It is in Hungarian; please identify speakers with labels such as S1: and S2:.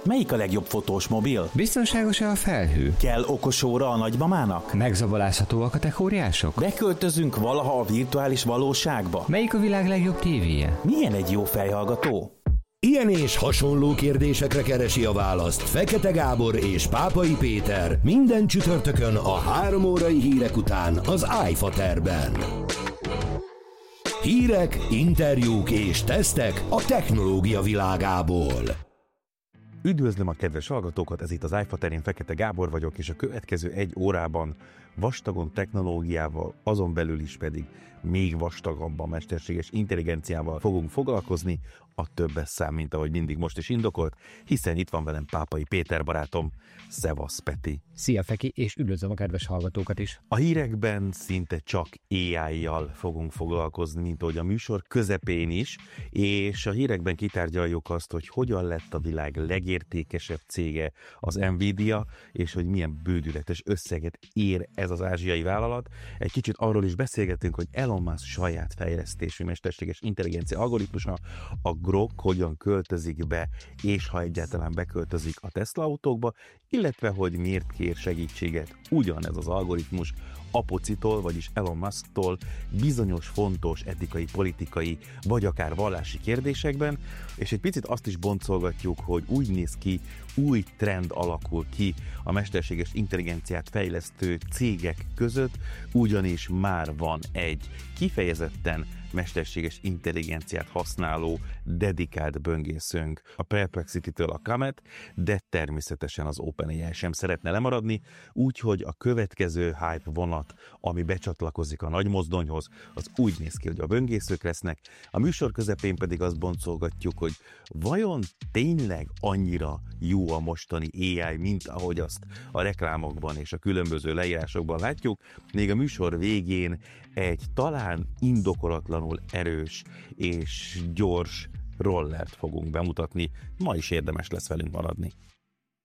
S1: Melyik a legjobb fotós mobil?
S2: Biztonságos-e a felhő?
S1: Kell okos óra a nagymamának?
S2: Megzabolázhatóak a techóriások?
S1: Beköltözünk valaha a virtuális valóságba?
S2: Melyik a világ legjobb tévéje?
S1: Milyen egy jó fejhallgató?
S3: Ilyen és hasonló kérdésekre keresi a választ Fekete Gábor és Pápai Péter minden csütörtökön a 3 órai hírek után az iFaterben. Hírek, interjúk és tesztek a technológia világából.
S4: Üdvözlöm a kedves hallgatókat, ez itt az iFater, én Fekete Gábor vagyok, és a következő 1 órában vastagon technológiával, azon belül is pedig még vastagabban mesterséges intelligenciával fogunk foglalkozni, a többes szám, mint ahogy mindig most is indokolt, hiszen itt van velem Pápai Péter barátom. Szevasz, Peti!
S2: Szia, Feki, és üdvözlöm a kedves hallgatókat is!
S4: A hírekben szinte csak AI-jal fogunk foglalkozni, mint ahogy a műsor közepén is, és a hírekben kitárgyaljuk azt, hogy hogyan lett a világ legértékesebb cége az Nvidia, és hogy milyen bődületes összeget ér ez az ázsiai vállalat. Egy kicsit arról is beszélgetünk, hogy Elon Musk saját fejlesztésű mesterséges intelligencia algoritmusa, a Grok hogyan költözik be, és ha egyáltalán beköltözik a Tesla autókba, illetve hogy miért kér segítséget ugyanez az algoritmus Apocitól, vagyis Elon Musktól bizonyos fontos etikai, politikai, vagy akár vallási kérdésekben, és egy picit azt is boncolgatjuk, hogy úgy néz ki, új trend alakul ki a mesterséges intelligenciát fejlesztő cégek között, ugyanis már van egy kifejezetten mesterséges intelligenciát használó dedikált böngészőnk a Perplexity-től a Comet, de természetesen az OpenAI sem szeretne lemaradni, úgyhogy a következő hype vonat, ami becsatlakozik a nagy mozdonyhoz, az úgy néz ki, hogy a böngészők lesznek. A műsor közepén pedig azt boncolgatjuk, hogy vajon tényleg annyira jó a mostani AI, mint ahogy azt a reklámokban és a különböző leírásokban látjuk, még a műsor végén egy talán indokolatlanul erős és gyors rollert fogunk bemutatni, ma is érdemes lesz velünk maradni.